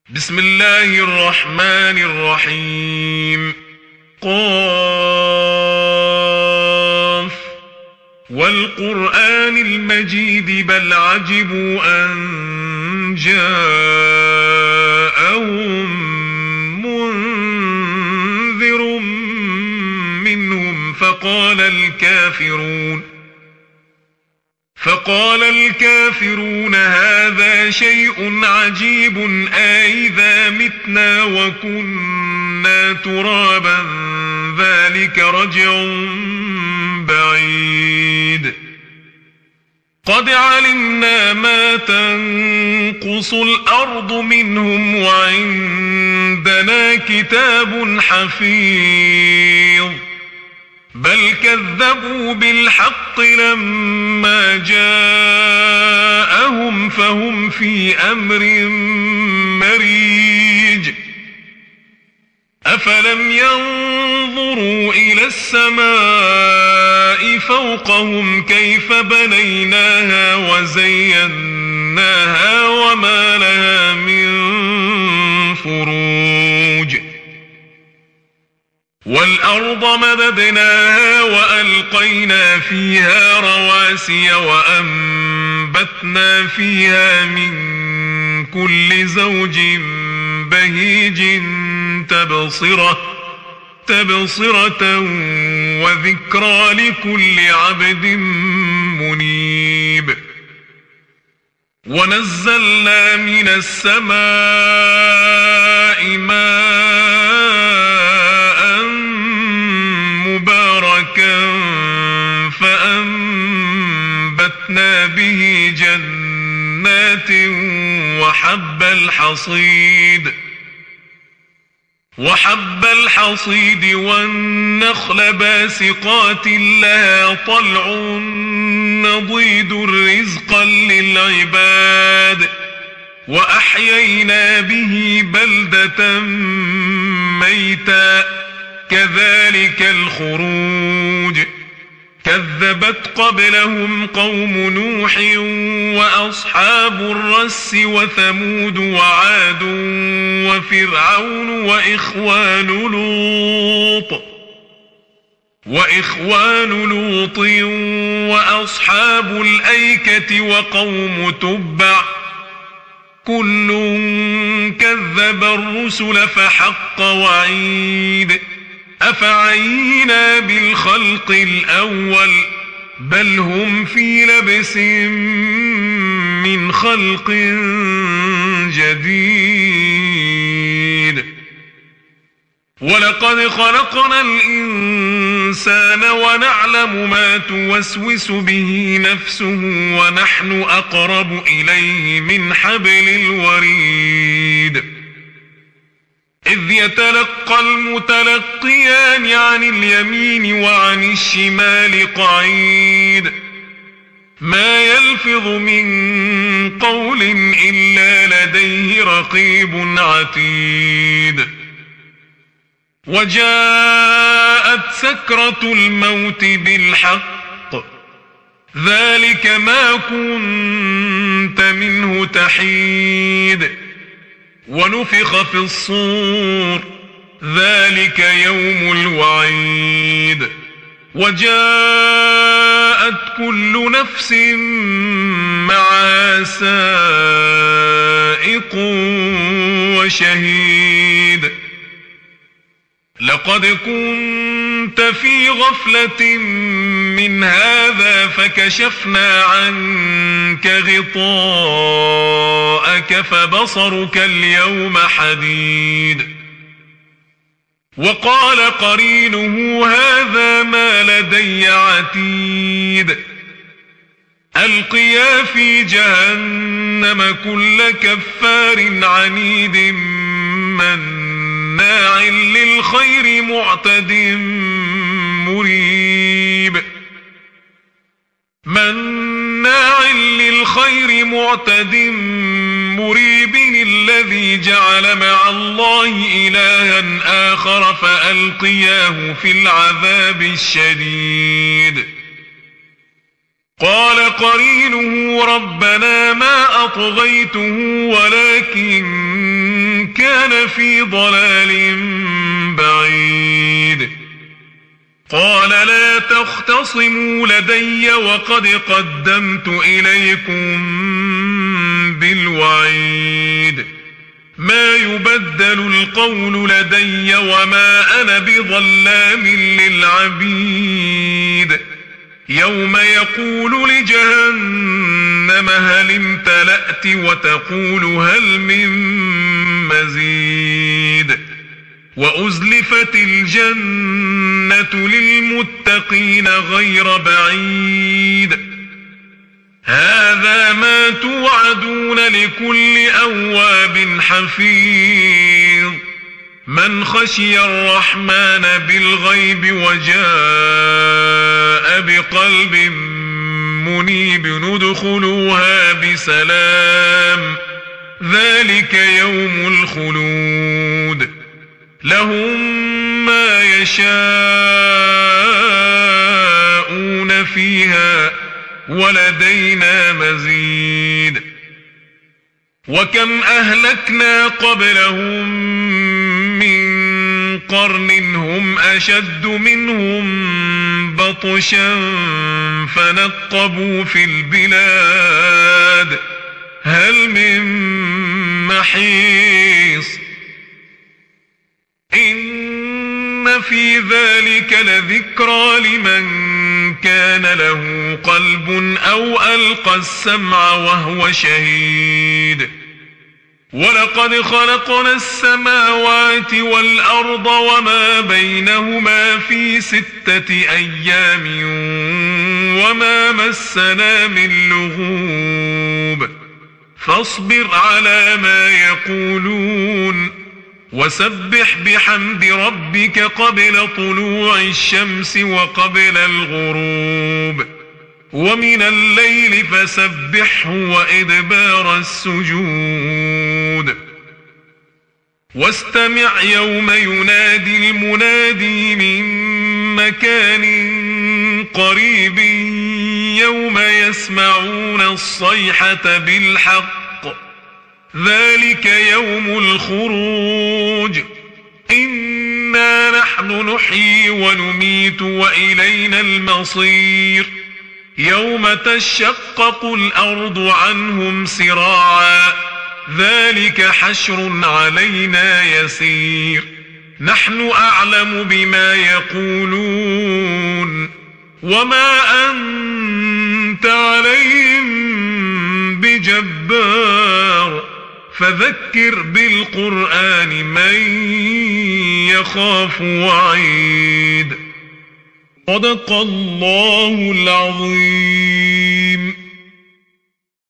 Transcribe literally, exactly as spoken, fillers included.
بسم الله الرحمن الرحيم. قاف والقرآن المجيد بل عجبوا أن جاءهم منذر منهم فقال الكافرون فقال الكافرون هذا شيء عجيب أإذا متنا وكنا ترابا ذلك رجع بعيد قد علمنا ما تنقص الأرض منهم وعندنا كتاب حفيظ بل كذبوا بالحق لما جاءهم فهم في أمر مريج أفلم ينظروا إلى السماء فوقهم كيف بنيناها وزيناها وما لها من فروج والأرض مددناها وألقينا فيها رواسي وأنبتنا فيها من كل زوج بهيج تبصرة تبصرة وذكرى لكل عبد منيب ونزلنا من السماء ماء مباركا فأنبتنا به جنات وحب الحصيد وحب الحصيد والنخل باسقات لها طلع نضيد رزقا للعباد وأحيينا به بلدة ميتا كذلك الخروج كذبت قبلهم قوم نوح وأصحاب الرس وثمود وعاد وفرعون وإخوان لوط وإخوان لوط وأصحاب الأيكة وقوم تبع كل كذب الرسل فحق وعيد أفعينا بالخلق الأول بل هم في لبس من خلق جديد ولقد خلقنا الإنسان ونعلم ما توسوس به نفسه ونحن أقرب إليه من حبل الوريد إذ يتلقى المتلقيان عن اليمين وعن الشمال قعيد ما يلفظ من قول إلا لديه رقيب عتيد وجاءت سكرة الموت بالحق ذلك ما كنت منه تحيد ونفخ في الصور ذلك يوم الوعيد وجاءت كل نفس معها سائق وشهيد لقد كنت في غفلة من هذا فكشفنا عنك غطاءك فبصرك اليوم حديد وقال قرينه هذا ما لدي عتيد ألقيا في جهنم كل كفار عنيد مناع للخير معتد مريب مناع للخير معتد مريب الذي جعل مع الله إلها آخر فألقياه في العذاب الشديد قال قرينه ربنا ما أطغيته ولكن كان في ضلال بعيد قال لا تختصموا لدي وقد قدمت إليكم بالوعيد ما يبدل القول لدي وما أنا بظلام للعبيد يوم يقول لجهنم هل امتلأت وتقول هل من مزيد وأزلفت الجنة للمتقين غير بعيد هذا ما توعدون لكل أواب حفيظ من خشي الرحمن بالغيب وجاء بقلب منيب ندخلوها بسلام ذلك يوم الخلود لهم ما يشاءون فيها ولدينا مزيد وكم أهلكنا قبلهم من قرن هم أشد منهم بطشا فنقبوا في البلاد هل من محيص إن في ذلك لذكرى لمن كان له قلب أو ألقى السمع وهو شهيد ولقد خلقنا السماوات والأرض وما بينهما في ستة أيام وما مسنا من لغوب فاصبر على ما يقولون وسبح بحمد ربك قبل طلوع الشمس وقبل الغروب ومن الليل فسبحه وإدبار السجود واستمع يوم ينادي المنادي من مكان قريب يوم يسمعون الصيحة بالحق ذلك يوم الخروج إنا نحن نحيي ونميت وإلينا المصير يوم تشقق الأرض عنهم سراعا ذلك حشر علينا يسير نحن أعلم بما يقولون وما أنت عليهم بجبار فذكر بالقرآن من يخاف وعيد صدق الله العظيم.